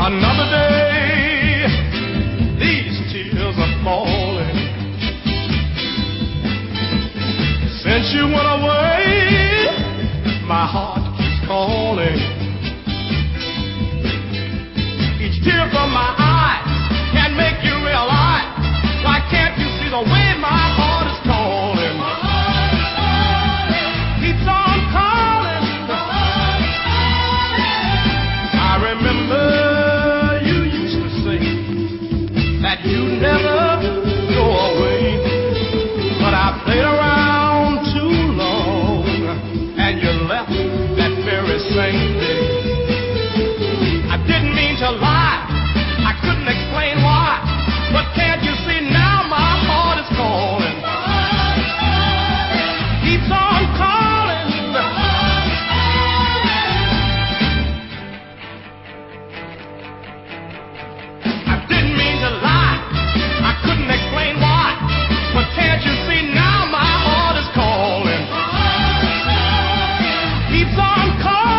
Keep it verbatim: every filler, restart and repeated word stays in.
Another day, these tears are falling. Since you went away, my heart keeps calling. Each tear from my